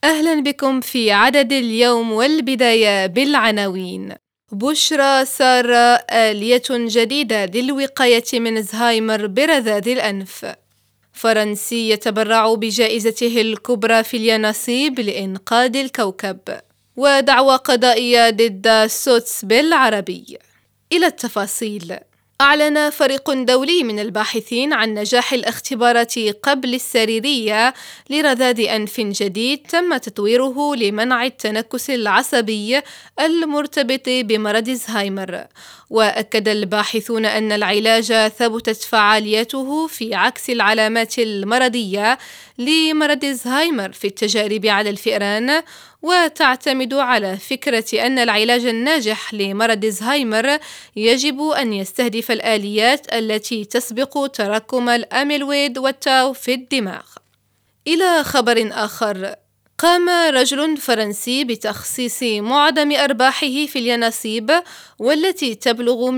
أهلا بكم في عدد اليوم، والبداية بالعناوين. بشرى سارة آلية جديدة للوقاية من الزهايمر برذاذ الأنف. فرنسي يتبرع بجائزته الكبرى في اليانصيب لإنقاذ الكوكب. ودعوى قضائية ضد سوتس بالعربي. إلى التفاصيل. أعلن فريق دولي من الباحثين عن نجاح الاختبارات قبل السريرية لرذاذ أنف جديد تم تطويره لمنع التنكس العصبي المرتبط بمرض الزهايمر. وأكد الباحثون أن العلاج ثبتت فعاليته في عكس العلامات المرضية لمرض الزهايمر في التجارب على الفئران، وتعتمد على فكرة أن العلاج الناجح لمرض الزهايمر يجب أن يستهدف الآليات التي تسبق تراكم الأميلويد والتاو في الدماغ. إلى خبر آخر. قام رجل فرنسي بتخصيص معظم أرباحه في اليانصيب، والتي تبلغ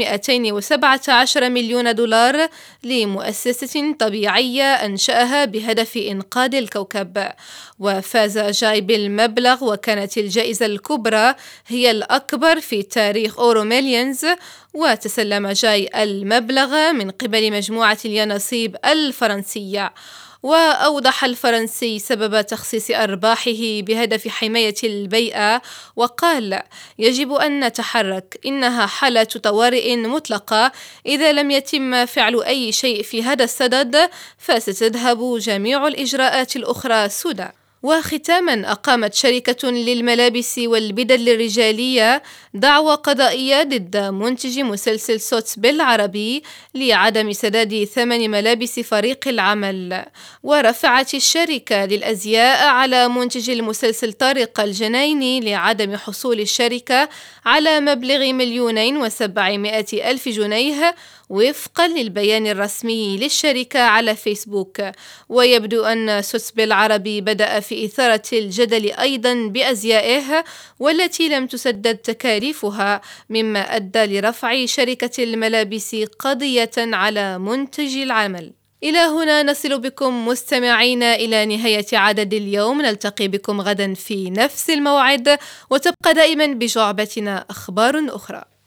217 مليون دولار، لمؤسسة طبيعية أنشأها بهدف إنقاذ الكوكب. وفاز جاي بالمبلغ، وكانت الجائزة الكبرى هي الأكبر في تاريخ أوروميليونز. وتسلم جاي المبلغ من قبل مجموعة اليانصيب الفرنسية. وأوضح الفرنسي سبب تخصيص أرباحه بهدف حماية البيئة، وقال: يجب أن نتحرك، إنها حالة طوارئ مطلقة، إذا لم يتم فعل أي شيء في هذا الصدد فستذهب جميع الإجراءات الأخرى سدى. وختاما، أقامت شركة للملابس والبدل الرجالية دعوى قضائية ضد منتج مسلسل سوتس بالعربي لعدم سداد ثمن ملابس فريق العمل. ورفعت الشركة للأزياء على منتج المسلسل طارق الجنايني لعدم حصول الشركة على مبلغ 2,700,000 جنيه وفقا للبيان الرسمي للشركة على فيسبوك. ويبدو أن سوتس بالعربي بدأ في إثارة الجدل أيضا بأزيائه، والتي لم تسدد تكاليفها، مما أدى لرفع شركة الملابس قضية على منتج العمل. إلى هنا نصل بكم مستمعين إلى نهاية عدد اليوم. نلتقي بكم غدا في نفس الموعد، وتبقى دائما بجعبتنا أخبار أخرى.